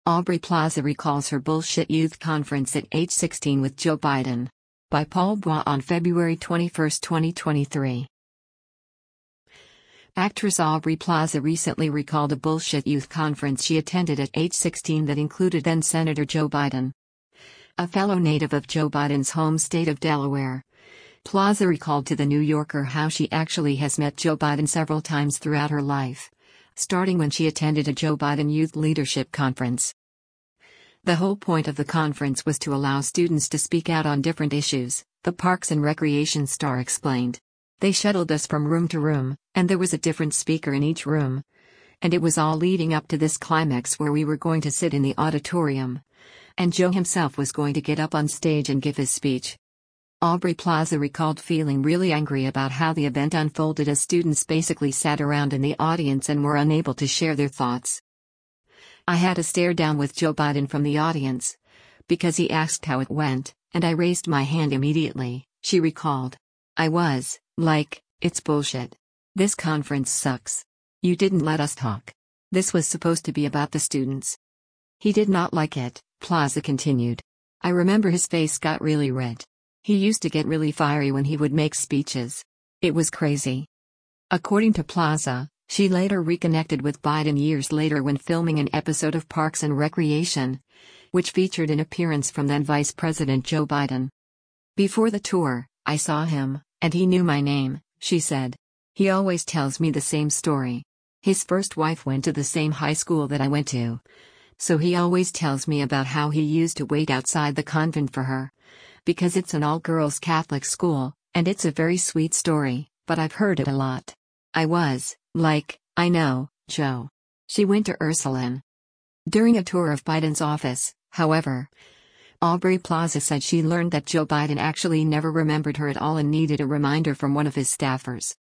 Aubrey Plaza recalls her bullshit youth conference at age 16 with Joe Biden. By Paul Bois on February 21, 2023. Actress Aubrey Plaza recently recalled a bullshit youth conference she attended at age 16 that included then-Senator Joe Biden. A fellow native of Joe Biden's home state of Delaware, Plaza recalled to The New Yorker how she actually has met Joe Biden several times throughout her life, starting when she attended a Joe Biden Youth Leadership Conference. The whole point of the conference was to allow students to speak out on different issues, the Parks and Recreation star explained. They shuttled us from room to room, and there was a different speaker in each room. And it was all leading up to this climax where we were going to sit in the auditorium. And Joe himself was going to get up on stage and give his speech. Aubrey Plaza recalled feeling really angry about how the event unfolded as students basically sat around in the audience and were unable to share their thoughts. I had a stare down with Joe Biden from the audience, because he asked how it went, and I raised my hand immediately, she recalled. I was, like, it's bullshit. This conference sucks. You didn't let us talk. This was supposed to be about the students. He did not like it, Plaza continued. I remember his face got really red. He used to get really fiery when he would make speeches. It was crazy. According to Plaza, she later reconnected with Biden years later when filming an episode of Parks and Recreation, which featured an appearance from then Vice President Joe Biden. Before the tour, I saw him, and he knew my name, she said. He always tells me the same story. His first wife went to the same high school that I went to. So he always tells me about how he used to wait outside the convent for her. Because it's an all-girls Catholic school, and it's a very sweet story, but I've heard it a lot. I was, like, I know, Joe. She went to Ursuline. During a tour of Biden's office, however, Aubrey Plaza said she learned that Joe Biden actually never remembered her at all and needed a reminder from one of his staffers.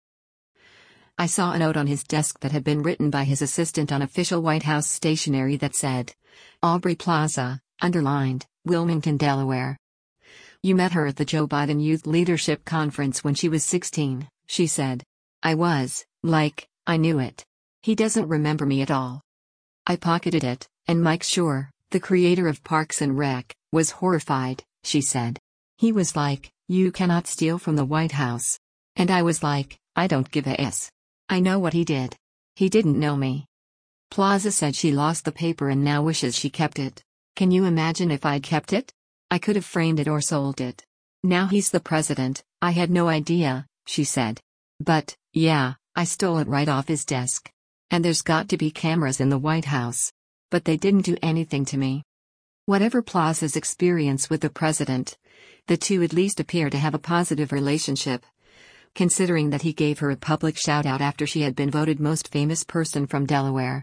I saw a note on his desk that had been written by his assistant on official White House stationery that said, Aubrey Plaza, underlined, Wilmington, Delaware. You met her at the Joe Biden Youth Leadership Conference when she was 16, she said. I was, like, I knew it. He doesn't remember me at all. I pocketed it, and Mike Schur, the creator of Parks and Rec, was horrified, she said. He was like, you cannot steal from the White House. And I was like, I don't give a s. I know what he did. He didn't know me. Plaza said she lost the paper and now wishes she kept it. Can you imagine if I'd kept it? I could have framed it or sold it. Now he's the president, I had no idea, she said. But, yeah, I stole it right off his desk. And there's got to be cameras in the White House. But they didn't do anything to me. Whatever Plaza's experience with the president, the two at least appear to have a positive relationship. Considering that he gave her a public shout-out after she had been voted most famous person from Delaware.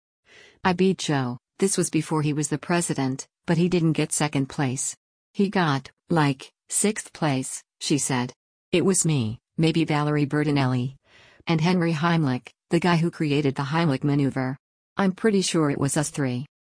I beat Joe, this was before he was the president, but he didn't get second place. He got, like, sixth place, she said. It was me, maybe Valerie Bertinelli, and Henry Heimlich, the guy who created the Heimlich maneuver. I'm pretty sure it was us three.